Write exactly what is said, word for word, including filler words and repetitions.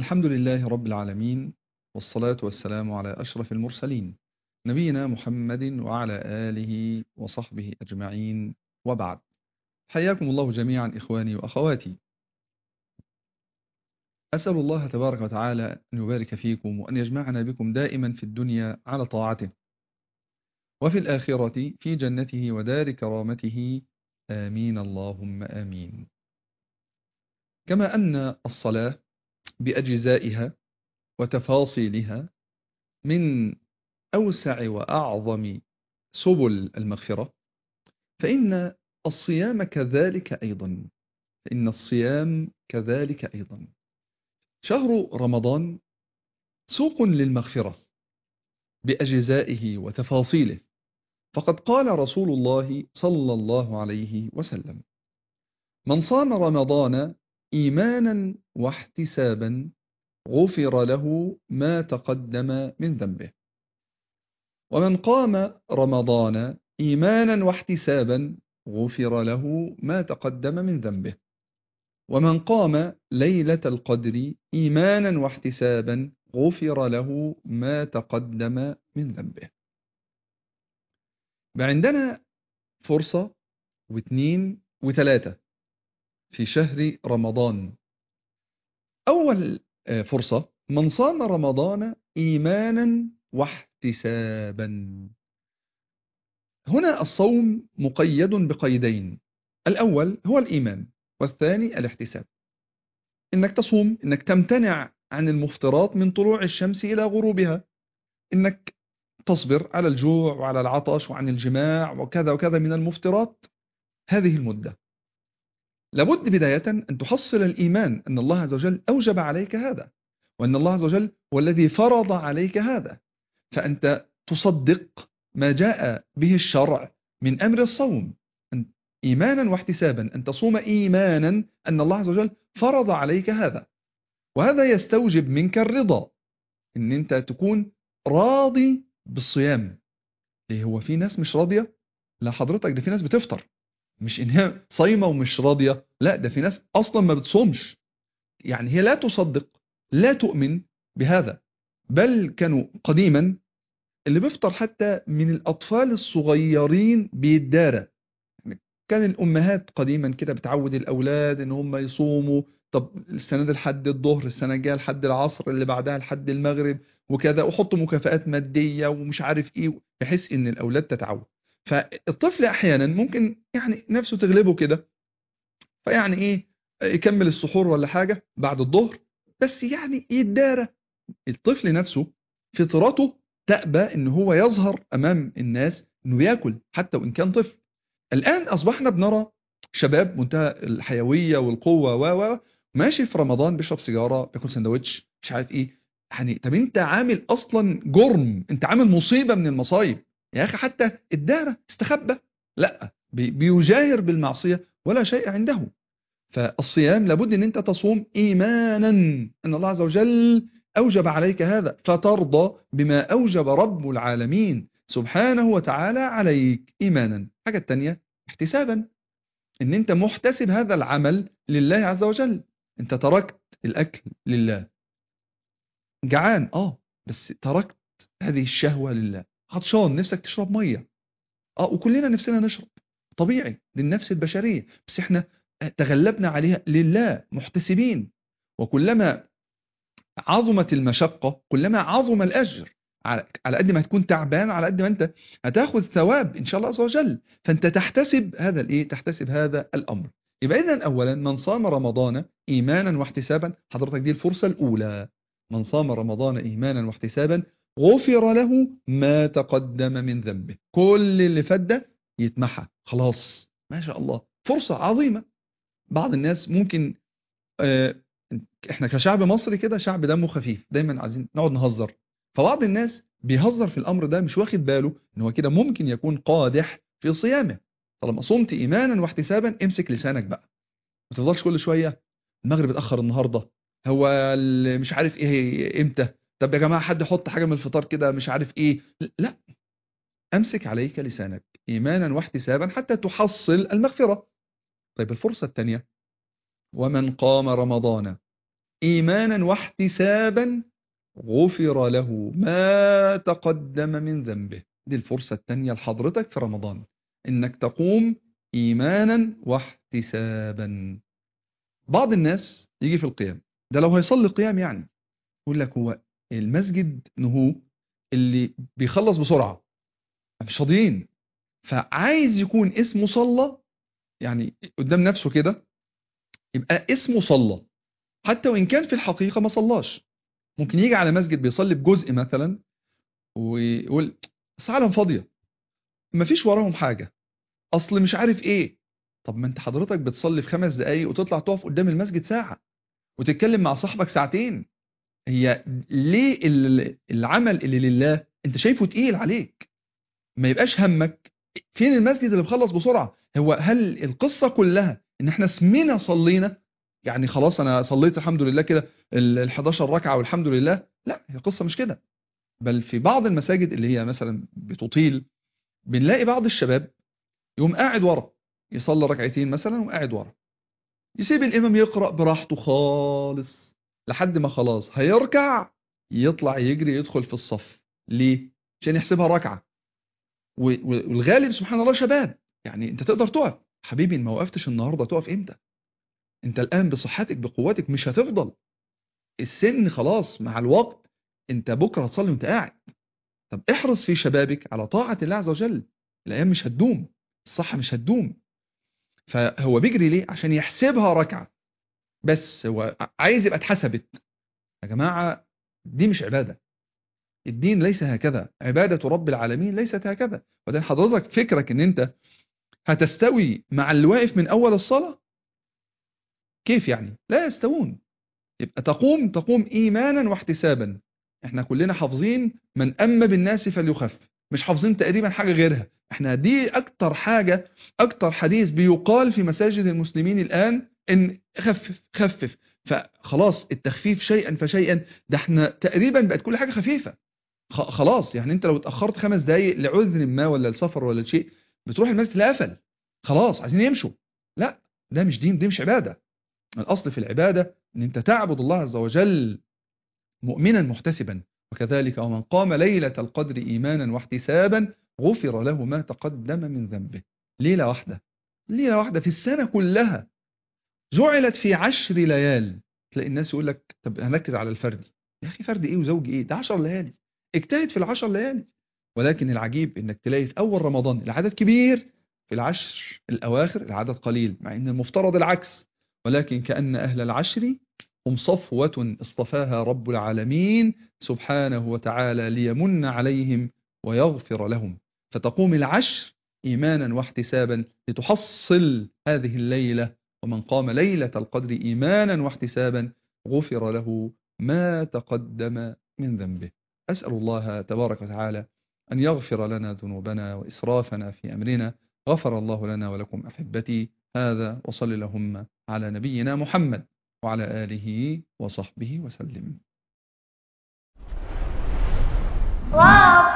الحمد لله رب العالمين، والصلاة والسلام على أشرف المرسلين نبينا محمد وعلى آله وصحبه أجمعين، وبعد. حياكم الله جميعا إخواني وأخواتي. أسأل الله تبارك وتعالى أن يبارك فيكم وأن يجمعنا بكم دائما في الدنيا على طاعته، وفي الآخرة في جنته ودار كرامته. آمين اللهم آمين. كما أن الصلاة بأجزائها وتفاصيلها من أوسع وأعظم سبل المغفرة، فإن الصيام كذلك أيضا فإن الصيام كذلك أيضا شهر رمضان سوق للمغفرة بأجزائه وتفاصيله، فقد قال رسول الله صلى الله عليه وسلم: من صام رمضان إيمانا واحتسابا غفر له ما تقدم من ذنبه، ومن قام رمضان إيمانا واحتسابا غفر له ما تقدم من ذنبه، ومن قام ليلة القدر إيمانا واحتسابا غفر له ما تقدم من ذنبه. عندنا فرصة واثنين وثلاثة في شهر رمضان. أول فرصة: من صام رمضان إيمانا واحتسابا. هنا الصوم مقيد بقيدين: الأول هو الإيمان، والثاني الاحتساب. إنك تصوم، إنك تمتنع عن المفطرات من طلوع الشمس إلى غروبها، إنك تصبر على الجوع وعلى العطش وعن الجماع وكذا وكذا من المفطرات هذه المدة. لابد بداية أن تحصل الإيمان أن الله عز وجل أوجب عليك هذا، وأن الله عز وجل هو الذي فرض عليك هذا، فأنت تصدق ما جاء به الشرع من أمر الصوم إيمانا واحتسابا، أن تصوم إيمانا أن الله عز وجل فرض عليك هذا. وهذا يستوجب منك الرضا، أن أنت تكون راضي بالصيام. ليه هو في ناس مش راضية؟ لا حضرتك، ده في ناس بتفطر، مش إنها صايمة ومش راضية، لا ده في ناس أصلا ما بتصومش، يعني هي لا تصدق لا تؤمن بهذا. بل كانوا قديما اللي بيفطر حتى من الأطفال الصغيرين بيدارى. كان الأمهات قديما كده بتعود الأولاد إن هم يصوموا، طب السنة دي لحد الظهر، السنة الجاية لحد العصر، اللي بعدها لحد المغرب وكذا، وحطوا مكافآت مادية ومش عارف إيه، بحيث إن الأولاد تتعود. فالطفل أحيانا ممكن يعني نفسه تغلبه كده، فيعني إيه، يكمل السحور ولا حاجة بعد الظهر، بس يعني يتدارى. الطفل نفسه فطرته تأبى إن هو يظهر أمام الناس إنه يأكل حتى وإن كان طفل. الآن أصبحنا بنرى شباب منتهى الحيوية والقوة و و ماشي في رمضان بيشرب سيجارة، بياكل سندوتش، مش عارف إيه. يعني طب أنت عامل أصلا جرم، أنت عامل مصيبة من المصايب يا أخي، حتى الدارة استخبى، لا بي- بيجاهر بالمعصية ولا شيء عنده. فالصيام لابد أن أنت تصوم إيمانا أن الله عز وجل أوجب عليك هذا، فترضى بما أوجب رب العالمين سبحانه وتعالى عليك إيمانا. حاجة التانية احتسابا، أن أنت محتسب هذا العمل لله عز وجل. أنت تركت الأكل لله، جعان آه بس تركت هذه الشهوة لله، عطشان نفسك تشرب مية، آه وكلنا نفسنا نشرب، طبيعي للنفس البشرية، بس احنا تغلبنا عليها لله محتسبين. وكلما عظمت المشقة كلما عظم الأجر، على على قد ما هتكون تعبان على قد ما أنت هتاخذ ثواب إن شاء الله عز وجل. فأنت تحتسب هذا الإيه، تحتسب هذا الأمر. يبقى إذن أولا من صام رمضان إيمانا واحتسابا، حضرتك دي الفرصة الأولى. من صام رمضان إيمانا واحتسابا غفر له ما تقدم من ذنبه، كل اللي فات ده يتمحى خلاص، ما شاء الله، فرصة عظيمة. بعض الناس ممكن آه، احنا كشعب مصري كده شعب دمه خفيف، دايما عايزين نقعد نهزر، فبعض الناس بيهزر في الامر ده، مش واخد باله ان هو كده ممكن يكون قادح في صيامه. طالما صمت ايمانا واحتسابا امسك لسانك بقى، ما تفضلش كل شويه المغرب اتاخر النهارده، هو ال- مش عارف ايه امتى، طب يا جماعه حد يحط حاجه من الفطار كده مش عارف ايه. لا، امسك عليك لسانك ايمانا واحتسابا حتى تحصل المغفره. طيب الفرصه الثانيه: ومن قام رمضان إيمانا واحتسابا غفر له ما تقدم من ذنبه. دي الفرصة التانية لحضرتك في رمضان، إنك تقوم إيمانا واحتسابا. بعض الناس يجي في القيام ده لو هيصلي قيام يعني يقول لك هو المسجد نهو اللي بيخلص بسرعة مش فاضيين، فعايز يكون اسمه صلى يعني قدام نفسه كده، يبقى اسمه صلى حتى وإن كان في الحقيقة ما صلاش. ممكن يجي على مسجد بيصلي بجزء مثلا ويقول الساعة فاضية ما فيش وراهم حاجة أصل مش عارف إيه. طب ما أنت حضرتك بتصلي في خمس دقايق وتطلع تقف قدام المسجد ساعة وتتكلم مع صاحبك ساعتين. هي ليه العمل اللي لله أنت شايفه تقيل عليك؟ ما يبقاش همك فين المسجد اللي بخلص بسرعة. هو هل القصة كلها ان احنا اسمنا صلينا يعني خلاص انا صليت الحمد لله كده ال حداشر ركعة والحمد لله؟ لا، هي القصة مش كده. بل في بعض المساجد اللي هي مثلا بتطيل بنلاقي بعض الشباب يقوم قاعد ورا يصلي ركعتين مثلا وقاعد ورا، يسيب الامام يقرأ براحته خالص لحد ما خلاص هيركع يطلع يجري يدخل في الصف. ليه؟ عشان يحسبها ركعة. والغالب سبحان الله شباب يعني انت تقدر تقف. حبيبي ما وقفتش النهارده تقف امتى؟ انت الان بصحتك بقوتك مش هتفضل. السن خلاص مع الوقت انت بكره هتصلي وانت قاعد. طب احرص في شبابك على طاعه الله عز وجل. الايام مش هتدوم، الصحه مش هتدوم. فهو بيجري ليه؟ عشان يحسبها ركعه بس، هو عايز يبقى اتحسبت. يا جماعه دي مش عباده. الدين ليس هكذا، عباده رب العالمين ليست هكذا. وبعدين حضرتك فكرك ان انت هتستوي مع اللي واقف من أول الصلاة؟ كيف يعني؟ لا يستوون. يبقى تقوم تقوم إيمانا واحتسابا. احنا كلنا حافظين من أما بالناس فليخف، مش حافظين تقريبا حاجة غيرها. احنا دي أكتر حاجة، أكتر حديث بيقال في مساجد المسلمين الآن إن خفف خفف. فخلاص التخفيف شيئا فشيئا، ده احنا تقريبا بقت كل حاجة خفيفة. خلاص يعني انت لو اتأخرت خمس دقايق لعذر ما ولا لسفر ولا شيء بتروح المسجد قفل، خلاص عايزين يمشوا. لا، ده مش دين، دي مش عبادة. الأصل في العبادة ان انت تعبد الله عز وجل مؤمنا محتسبا. وكذلك ومن قام ليلة القدر إيمانا واحتسابا غفر له ما تقدم من ذنبه. ليلة واحدة، ليلة واحدة في السنة كلها جعلت في عشر ليال. تلاقي الناس يقول لك طب هنركز على الفردي. يا أخي فرد إيه وزوج إيه؟ ده عشر ليالي، اجتهد في العشر ليالي. ولكن العجيب إنك تلاقي في أول رمضان العدد كبير، في العشر الأواخر العدد قليل، مع إن المفترض العكس. ولكن كأن أهل العشر هم صفوة اصطفاها رب العالمين سبحانه وتعالى ليمن عليهم ويغفر لهم. فتقوم العشر إيمانا واحتسابا لتحصل هذه الليلة. ومن قام ليلة القدر إيمانا واحتسابا غفر له ما تقدم من ذنبه. أسأل الله تبارك وتعالى أن يغفر لنا ذنوبنا وإسرافنا في أمرنا. غفر الله لنا ولكم أحبتي. هذا وصل اللهم على نبينا محمد وعلى آله وصحبه وسلم.